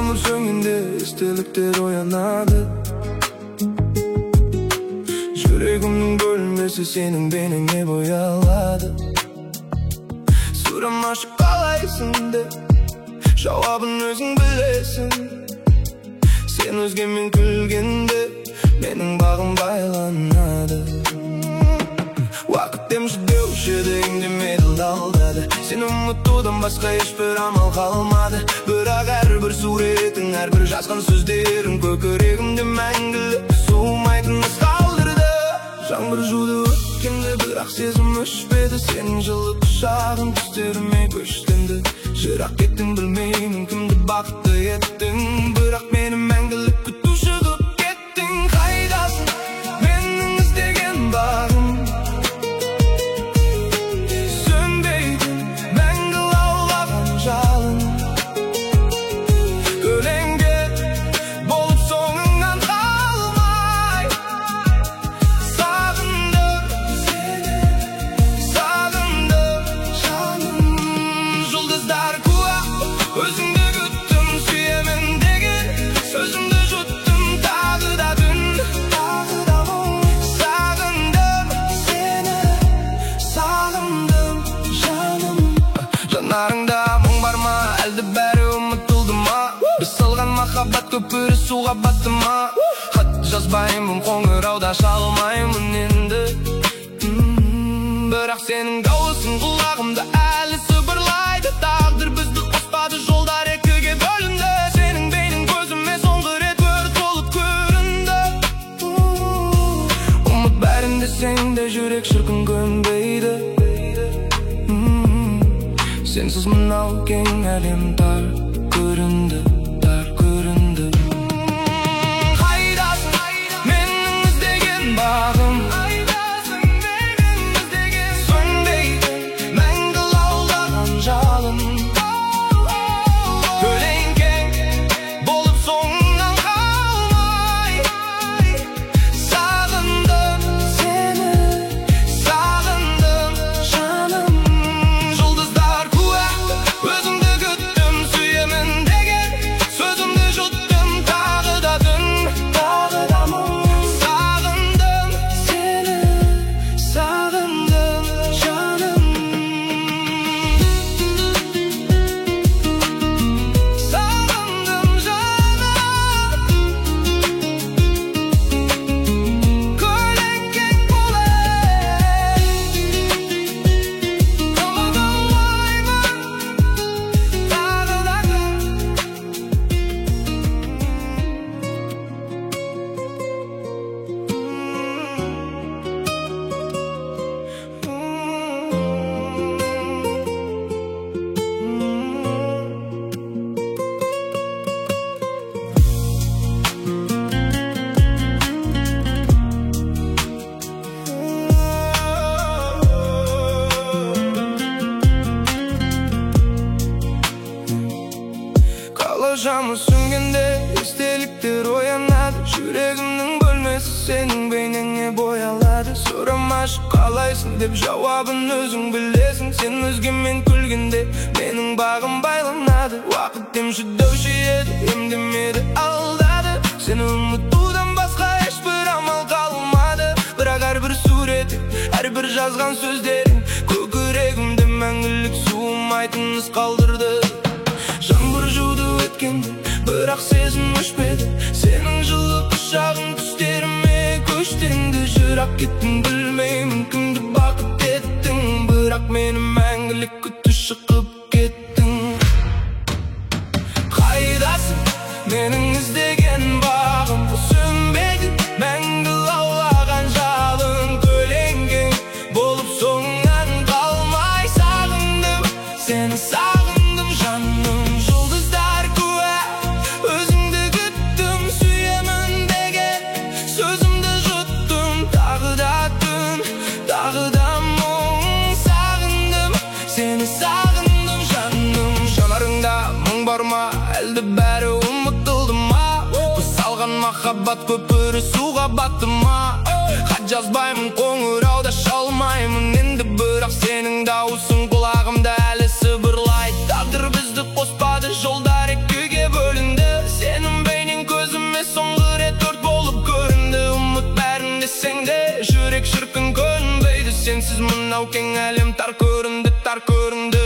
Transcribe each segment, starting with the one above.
Өмір сөнгенде естеліктер оянады. Жүрегімнің бөлмесі сенің бейнеңе боялады. Сұрама қалайсың деп, жауабын өзің білесің. Сен өзгемен күлгенде менің бағым байланады. Уақыт демші деуші еді, үндемеді, алдады. Сені ұмытудан басқа ешбір амал қалмады. Бірақ әрбір суретің, әрбір жазған сөздерің көкірегімде мәңгілік суымайтын із қалдырды. Жаңбыр жуды өткенде, бірақ сезім өшпеді. Сенің жылы құшағың түстеріме көштенді. Жырақ кеттің, білмеймін кімді бақытты еттің. Бірақ мені мәңгілік күтуші қып кеттің. Қайдасың менің іздеген бағым? Сөнбейтін мәңгі лаулаған жалын. Көлеңке болып соңыңнан қалмай сағындым сені, сағындым жаным. Жұлдыздар куә, өзіңді күттім, сүйемін деген сөзімді жұттым. Тағы да түн, тағы да мұң. Сағындым сені, сағындым жаным. Жанарыңда мұң бар ма, әлде бәрі ұмытылды ма? Біз салған махаббат көпірі суға батты ма? Хат жазбаймын, қоңырауда шалмаймын енді. Бірақ сенің дауысың құлағымда әлі сыбырлайды. Тағдыр бізді қоспады, жолдар екіге бөлінді. Сенің бейнең көзіме соңғы рет өрт болып көрінді. Ұмыт бәрін десең де жүрек шіркін көнбейді. Сенсіз мынау кең әлем тар көрінді, тар көрінді. Қайдасың менің іздеген бағым? Сөнбейтін мәңгі лаулаған жалын. Көлеңке болып соңыңнан қалмай сағындым сені, сағындым жаным. Жұлдыздар куә, өзіңді күттім, сүйемін деген сөзімді жұттым. Тағы да түн, тағы да мұң. Сағындым сені, сағындым жаным. Сағындым жаным. Көлеңкең болайын, ұмытылмаймын тағы да күн. Қала жамы сөнгенде естеліктер оянады. Жүрегімнің бөлмесі сенің бейнеңе боялады. Сұрамашы қалайсың деп, жауабын өзің білесің. Сен өзгемен күлгенде менің бағым байланады. Уақыт демші деуші еді, емдемеді, алдады. Сені ұмытудан басқа ешбір амал қалмады. Бірақ әрбір суретің, әрбір жазған сөздерің көкірегімде мәңгілік суымайтын із қалдырды. Жаңбыр жуды өткенде, бірақ сезім өшпеді. Сенің жылы құшағың түстеріме көштенді. Жырақ кеттің, білмеймін кімді бақыт еттің. Бірақ мені мәңгілік күтуші қып кеттің. Қайдасың менің іздеген бағым? Сөнбейтін мәңгі лаулаған жалын. Көлеңкең болып соңыңнан қалмай сағындым сені, сағындым жаным. Жұлдыздар куә, өзіңді күттім, сүйемін деген сөзімді жұттым. Тағы да түн, тағы да мұң. Сағындым сені, сағындым жаным. Жанарыңда мұң бар ма, әлде бәрі ұмытылды ма? Біз салған махаббат көпірі суға батты ма? Хат жазбаймын, қоңырауда шалмаймын енді. Бірақ сенің дауысың құлағымда әлі сыбырлайды. Тағдыр бізді қоспады, жолдар екіге бөлінді. мынау кең әлем тар көрінді, тар көрінді.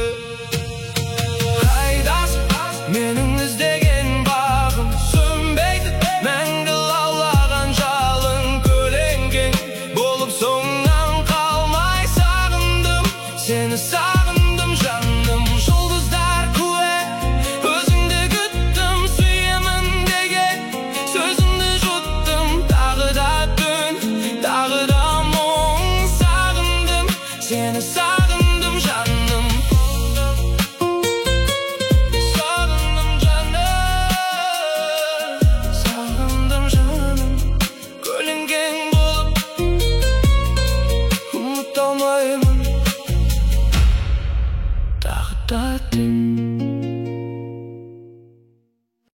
Қайдасың менің іздеген бағым, сөнбейді мәңгі лаулаған жалын. Көлеңкең болып соңынан қалмай сағындым, сені сағындым жаным. Жұлдыздар куә, өзіңді күттім, сүйемін деген сөзіңді жұттым. Тағы да түн, тағы да мұң, сағындым, сені сағындым жаным. Сағындым жаным, сағындым жаным. Көлеңкең болып ұмыта алмаймын, тағы да түн.